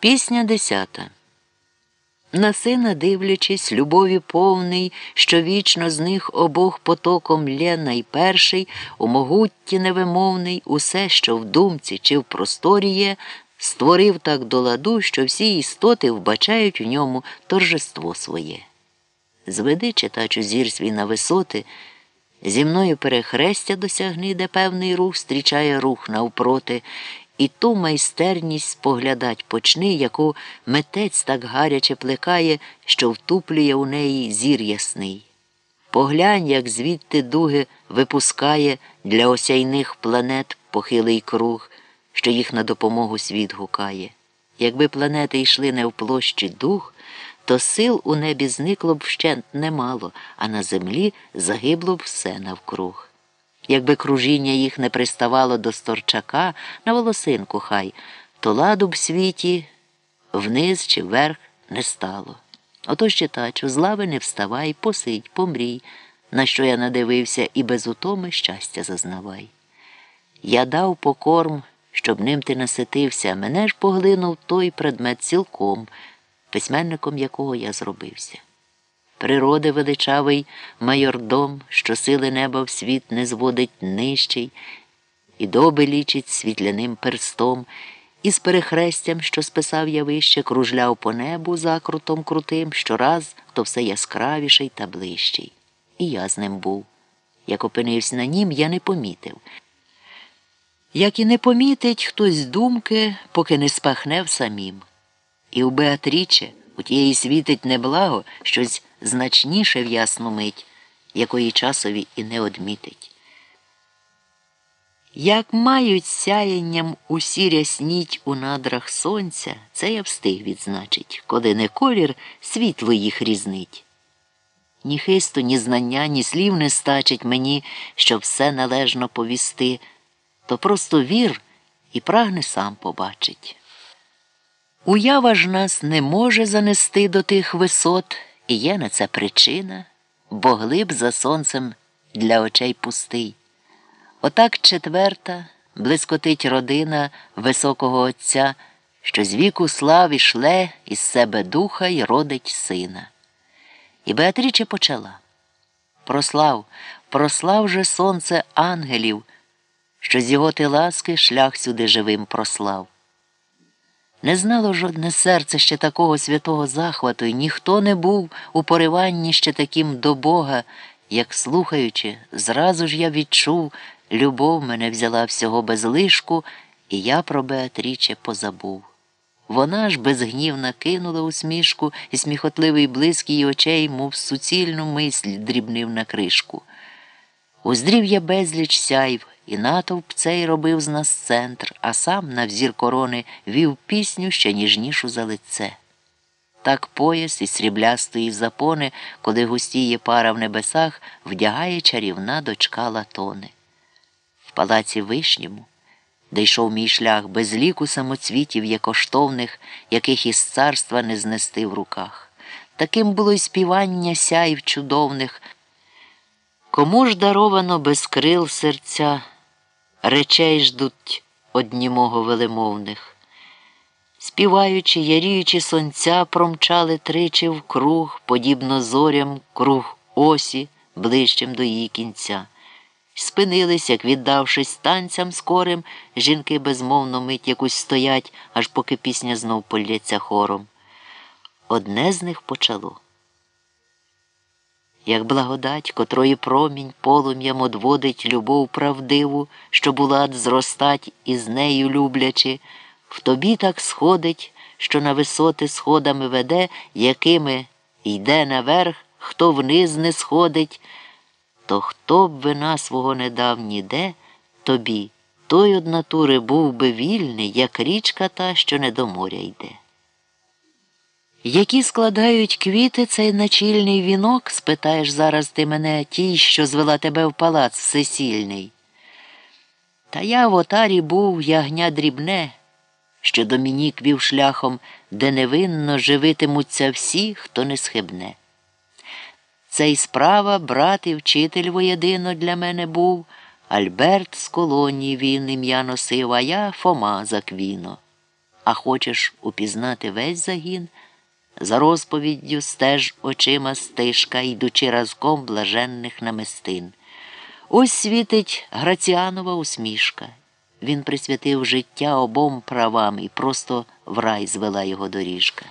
Пісня 10. На сина дивлячись, любові повний, що вічно з них обох потоком лє найперший, у могутті невимовний, усе, що в думці чи в просторі є, створив так до ладу, що всі істоти вбачають у ньому торжество своє. Зведи, читачу, зір свій на висоти, зі мною перехрестя досягни, де певний рух зустрічає рух навпроти, і ту майстерність споглядать почни, яку митець так гаряче плекає, що втуплює у неї зір ясний. Поглянь, як звідти дуги випускає для осяйних планет похилий круг, що їх на допомогу світ гукає. Якби планети йшли не в площі дух, то сил у небі зникло б вщент немало, а на землі загибло б все навкруг. Якби кружіння їх не приставало до сторчака на волосинку хай, то ладу б в світі вниз чи вверх не стало. Отож, читачу, з лави не вставай, посидь, помрій, на що я надивився, і без утоми щастя зазнавай. Я дав покорм, щоб ним ти наситився, мене ж поглинув той предмет цілком, письменником якого я зробився. Природи величавий майордом, що сили неба в світ не зводить нижчий, і доби лічить світляним перстом, і з перехрестям, що списав я вище, кружляв по небу закрутом крутим, щораз, то все яскравіший та ближчий. І я з ним був. Як опинився на нім, я не помітив. Як і не помітить хтось думки, поки не спахне в самім. І у Беатріче у тієї світить неблаго щось значніше в ясну мить, якої часові і не одмітить. Як мають сяєнням усі рясніть у надрах сонця, це я встиг відзначить, коли не колір світло їх різнить. Ні хисту, ні знання, ні слів не стачить мені, щоб все належно повісти, то просто вір і прагне сам побачить. Уява ж нас не може занести до тих висот, і є на це причина, бо глиб за сонцем для очей пустий. Отак четверта блискотить родина високого Отця, що з віку слави шле із себе духа й родить сина. І Беатріче почала. Прослав же сонце ангелів, що з його ти ласки шлях сюди живим прослав. Не знало жодне серце ще такого святого захвату, і ніхто не був у пориванні ще таким до Бога, як, слухаючи, зразу ж я відчув, любов мене взяла всього без лишку, і я про Беатріче позабув. Вона ж безгнівна кинула усмішку, і сміхотливий блиск її очей, мов суцільну мисль, дрібнив на кришку. Уздрів я безліч сяйв, і натовп цей робив з нас центр, а сам на взір корони вів пісню ще ніжнішу за лице. Так пояс із сріблястої запони, коли густіє пара в небесах, вдягає чарівна дочка Латони. В палаці вишньому, де йшов мій шлях, без ліку самоцвітів є коштовних, яких із царства не знести в руках. Таким було й співання сяйв чудовних. Кому ж даровано без крил серця, речей ждуть однімого велемовних. Співаючи, яріючи сонця, промчали тричі вкруг, подібно зорям, круг осі, ближчим до її кінця. Спинились, як віддавшись танцям скорим, жінки безмовно мить якусь стоять, аж поки пісня знов полється хором. Одне з них почало. Як благодать, котрої промінь полум'ям одводить любов правдиву, що була зростать із нею люблячи, в тобі так сходить, що на висоти сходами веде, якими йде наверх, хто вниз не сходить, то хто б вина свого не дав ніде, тобі, той од натури був би вільний, як річка та, що не до моря йде. Які складають квіти цей начільний вінок, спитаєш зараз ти мене, тій, що звела тебе в палац всесильний. Та я в отарі був ягня дрібне, що Домінік вів шляхом, де невинно живитимуться всі, хто не схибне. Це й справа, брат і вчитель воєдино для мене був, Альберт з колонії він ім'я носив, а я Фома з Аквіно. а хочеш упізнати весь загін, за розповіддю стеж очима стежка, йдучи разком блаженних намистин. Ось світить Граціанова усмішка. Він присвятив життя обом правам і просто в рай звела його доріжка.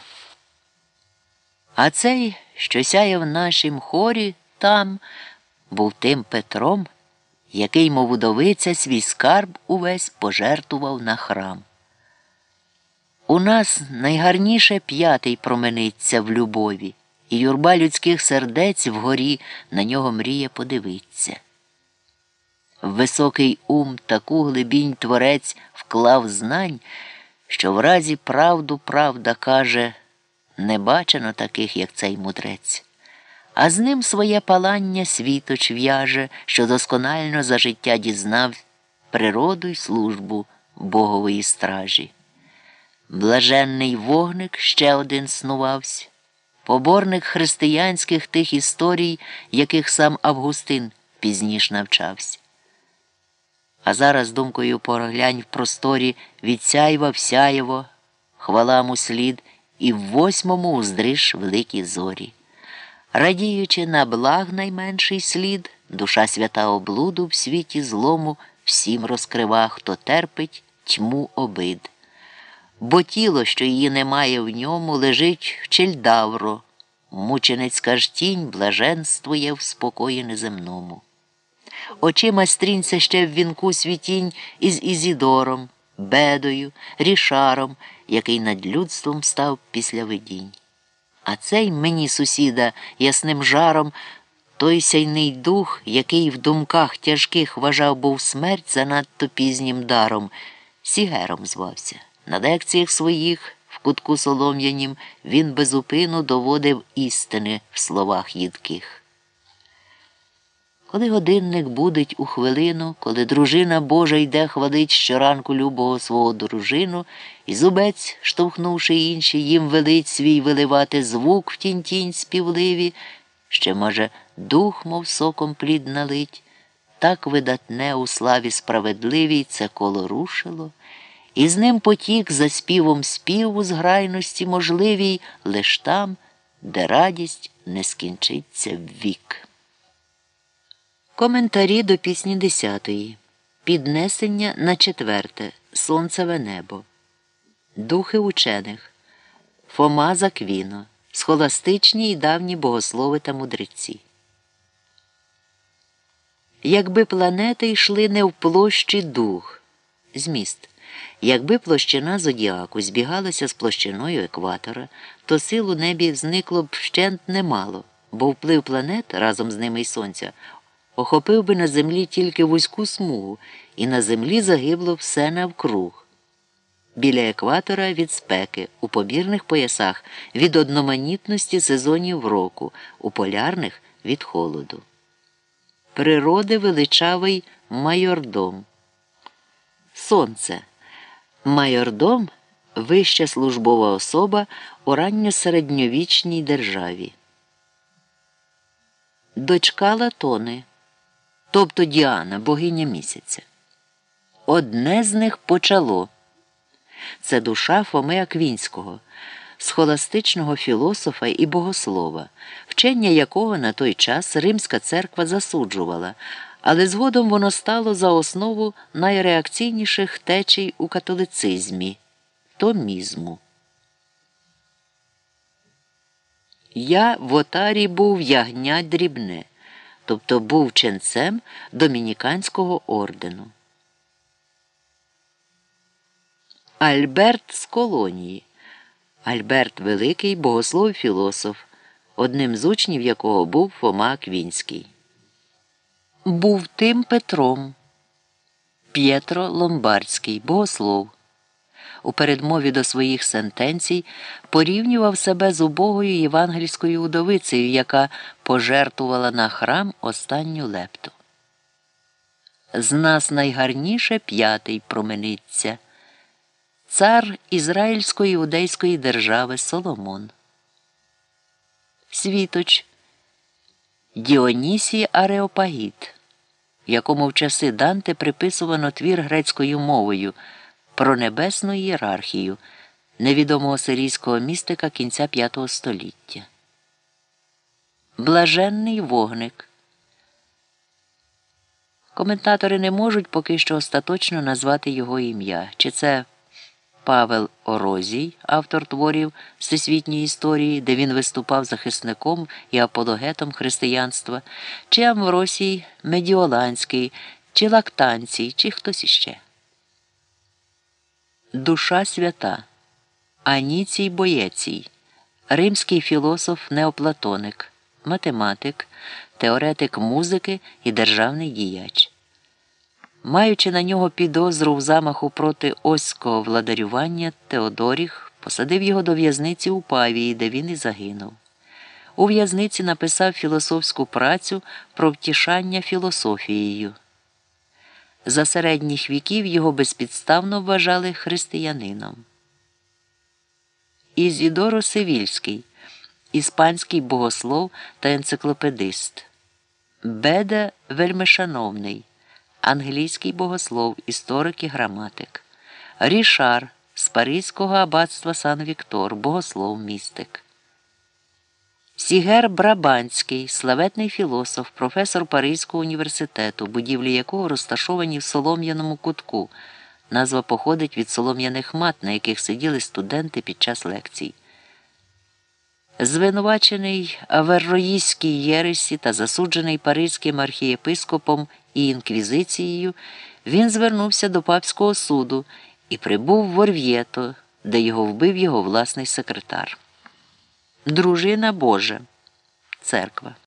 А цей, що сяє в нашім хорі там, був тим Петром, який, мов удовиця, свій скарб увесь пожертвував на храм. У нас найгарніше п'ятий промениться в любові, і юрба людських сердець вгорі на нього мріє подивиться. В високий ум таку глибінь творець вклав знань, що в разі правду правда каже, не бачено таких, як цей мудрець. А з ним своє палання світоч в'яже, що досконально за життя дізнав природу й службу Богової стражі. Блаженний вогник ще один снувався, поборник християнських тих історій, яких сам Августин пізніш навчався. А зараз думкою поглянь в просторі від сяйва в сяєво, хвала му слід, і в восьмому уздриш великі зорі. Радіючи на благ найменший слід, душа свята облуду в світі злому всім розкрива, хто терпить тьму обид. Бо тіло, що її немає в ньому, лежить в Чельдавро, мученицька ж тінь блаженствує в спокої неземному. Очима стрінься ще в вінку світінь із Ізідором, Бедою, Рішаром, який над людством став після видінь. А цей мені, сусіда, ясним жаром, той сяйний дух, який в думках тяжких вважав був смерть занадто пізнім даром, Сігером звався. На лекціях своїх, в кутку солом'янім, він безупину доводив істини в словах їдких. Коли годинник будить у хвилину, коли дружина Божа йде хвалить щоранку любого свого дружину, і зубець, штовхнувши інші, їм велить свій виливати звук в тінь-тінь співливі, ще, може, дух, мов соком плід налить, так видатне у славі справедливій це коло рушило, і з ним потік за співом співу зграйності можливій лиш там, де радість не скінчиться ввік. Коментарі до пісні 10-ї. Піднесення на 4. Сонцеве небо. Духи учених. Фома з Аквіно. Схоластичні й давні богослови та мудреці. Якби планети йшли не в площі дух. Зміст. Якби площина зодіаку збігалася з площиною екватора, то сил у небі зникло б вщент немало, бо вплив планет, разом з ними й сонця, охопив би на землі тільки вузьку смугу, і на землі загибло все навкруг. Біля екватора від спеки, у помірних поясах від одноманітності сезонів року, у полярних від холоду. Природи величавий майордом. Сонце. Майордом – вища службова особа у ранньосередньовічній державі. Дочка Латони, тобто Діана, богиня місяця. Одне з них почало. Це душа Фоми Аквінського, схоластичного філософа і богослова, вчення якого на той час Римська церква засуджувала, але згодом воно стало за основу найреакційніших течій у католицизмі – томізму. Я в отарі був ягня дрібне, тобто був ченцем домініканського ордену. Альберт з Колонії. Альберт Великий – богослов-філософ, одним з учнів якого був Фома Аквінський. Був тим Петром. П'єтро Ломбардський, богослов. У передмові до своїх сентенцій порівнював себе з убогою євангельською удовицею, яка пожертвувала на храм останню лепту. З нас найгарніше 5-й промениться. Цар Ізраїльсько-іудейської держави Соломон. Світоч Діонісій Ареопагіт, якому в часи Данте приписувано твір грецькою мовою про небесну ієрархію, невідомого сирійського містика кінця V століття. Блаженний вогник. Коментатори не можуть поки що остаточно назвати його ім'я. Чи це Павел Орозій, автор творів всесвітньої історії, де він виступав захисником і апологетом християнства, чи Амвросій Медіоланський, чи Лактанцій, чи хтось іще. Душа свята. Аніцій Боєцій, римський філософ-неоплатоник, математик, теоретик музики і державний діяч. Маючи на нього підозру в замаху проти оського владарювання, Теодоріх посадив його до в'язниці у Павії, де він і загинув. У в'язниці написав філософську працю про втішання філософією. За середніх віків його безпідставно вважали християнином. Ізідоро Севільський, іспанський богослов та енциклопедист. Беда Вельмишановний, англійський богослов, історик і граматик. Рішар з Паризького аббатства Сан-Віктор, богослов, містик. Сігер Брабанський, славетний філософ, професор Паризького університету, будівлі якого розташовані в Солом'яному кутку. Назва походить від солом'яних мат, на яких сиділи студенти під час лекцій. Звинувачений аверроїстській єресі та засуджений паризьким архієпископом і інквізицією, він звернувся до папського суду і прибув в Орв'єто, де його вбив його власний секретар. Дружина Божа. Церква.